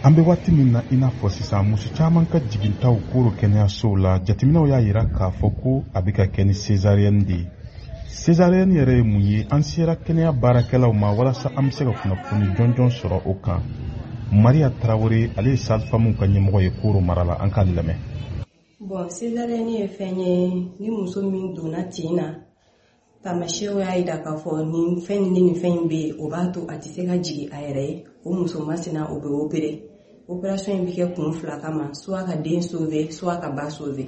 An bɛ waati min na i n'a fɔ sisan muso caman ka jigintaw koro kɛnɛyasow la jateminɛw y'a yira k'a fɔ ko a bɛ ka kɛ ni césarienne de ye. Césarienne yɛrɛ ye mun ye? An sera kɛnɛya baarakɛlaw ma walasa an bɛ se ka kunnafoni jɔnjɔn sɔrɔ o kan. Maria Tarawele ale ye sage-femme ka ɲɛmɔgɔ ye Koro mara la, an k'ale lamɛn. Bon, césarienne ye fɛn ye ni muso min donna tin na taamasiyɛnw y'a yira k'a fɔ nin fɛn ni nin fɛn in bɛ yen o b'a to a tɛ se ka jigin a yɛrɛ ye. O muso masina o bɛ opérer. Opération in bɛ kɛ kun fila kama, soit ka den sauver soit ka ba sauver.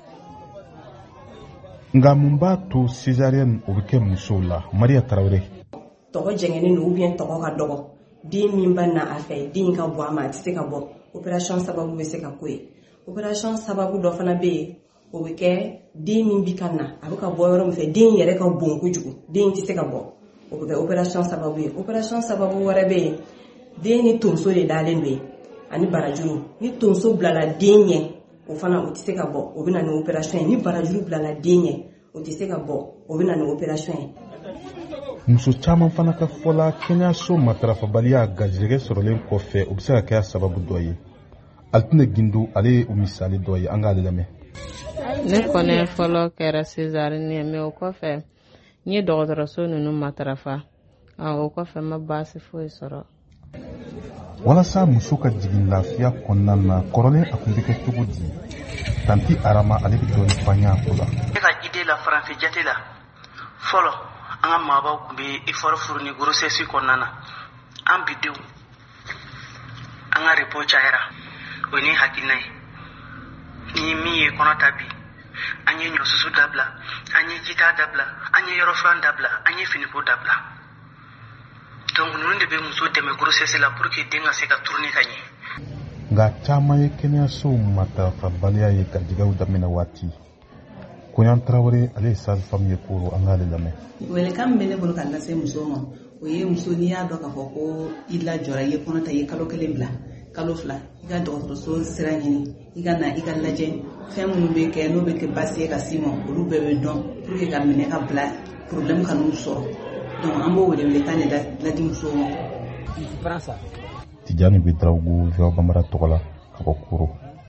Nka mun b'a to césarienne o bɛ kɛ musow la? Maria Tarawele. Tɔgɔ jɛngɛnen don ou bien tɔgɔ ka dɔgɔ. Den min ba na a fɛ den ka bɔ a ma a tɛ se ka bɔ. Opération sababu bɛ se ka k'o ye. Opération sababu dɔ fana bɛ yen o bɛ kɛ den min bi ka na a bɛ ka bɔ yɔrɔ min fɛ den yɛrɛ ka bon kojugu den tɛ se ka bɔ o bɛ kɛ opération sababu ye. Opération sababu wɛrɛ bɛ yen den ni tonso de dalen bɛ yen ani barajuru ni tonso bilala den ɲɛ o fana o tɛ se ka bɔ o bɛ na ni opération ye. Ni barajuru bilala den ɲɛ o tɛ se ka bɔ o bɛ na ni opération ye. Muso caman fana ka fɔla kɛnɛyaso matarafabaliya gajɛgɛ sɔrɔlen kɔfɛ o bɛ se ka kɛ sababu dɔ ye. Altine Gindo ale ye o misali dɔ ye, an k'ale lamɛn. Ne kɔni fɔlɔ kɛra césarienne ye mais o kɔfɛ n ye dɔgɔtɔrɔso ninnu matarafa o kɔfɛ ma baasi foyi sɔrɔ. Walasa muso ka jigin lafiya kɔnɔna na kɔrɔlen a tun bɛ kɛ cogo di? Tanti Arama ale bɛ dɔɔnin fɔ an y'a ko la. Ne ka idée la farafin jate la fɔlɔ an ka maabaw tun bɛ effort furu ni grossesse kɔnɔna na an bi denw an ka repos cayara o ni hakilina ye ni min ye kɔnɔ ta bi an ye ɲɔsusu dabila an ye jita dabila an ye yɔrɔfuran dabila an ye finiko dabila donc ninnu de bɛ muso dɛmɛ grossesse la pour que den ka se ka tourner ka ɲɛ. Nka caman ye kɛnɛyasow matarafabaliya ye garijɛgɛw daminɛ waati. Koɲan Tarawele ale ye sage-femme ye Koro, an k'ale lamɛn. Welekan min bɛ ne bolo ka lase muso ma o ye muso n'i y'a dɔn k'a fɔ ko i lajɔra i ye kɔnɔ ta i ye kalo 1 bila kalo 2 i ka dɔgɔtɔrɔso sira ɲini i ka na i ka lajɛ fɛn minnu bɛ kɛ n'o bɛ kɛ basi ye ka s'i ma olu bɛɛ bɛ dɔn pour que ka minɛ ka bila problème ka n'u sɔrɔ donc an b'o welekan de ladi musow ma. Tijani Bitraogo, Joao Bambara tɔgɔ la ka bɔ Koro.